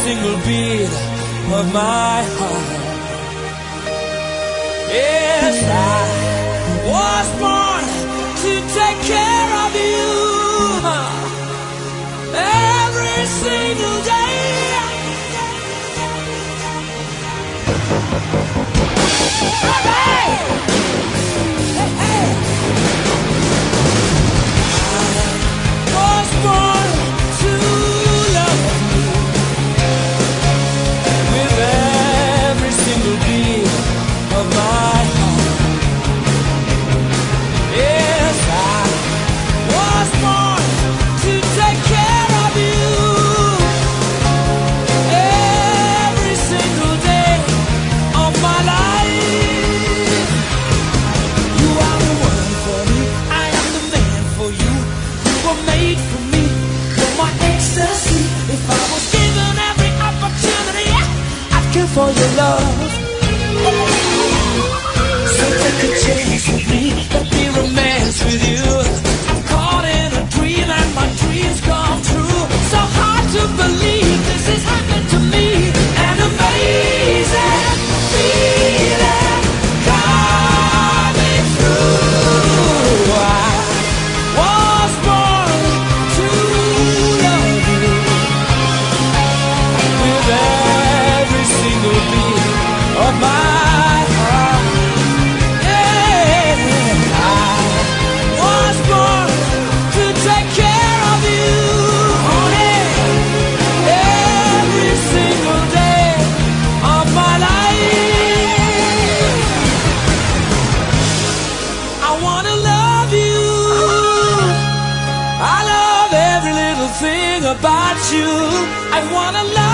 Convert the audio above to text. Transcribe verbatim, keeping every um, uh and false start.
single beat of my heart. Yes, I was born to take care of you every single day. Hey, hey, hey. I was born to love you with every single beat of my heart. Yes, I was born to take care of you every single day of my life. You are the one for me, I am the man for you. You were made for me, you're my ecstasy. If I was given every opportunity, I'd kill for your love. So take a chance with me, let me romance with you. I'm caught in a dream and my dreams come true. So hard to believe this is happening to me. An amazing feeling coming through. I was born to love you with every single beat of my heart. Yeah, I was born to take care of you, honey, every single day of my life. I wanna love you. I love every little thing about you. I wanna love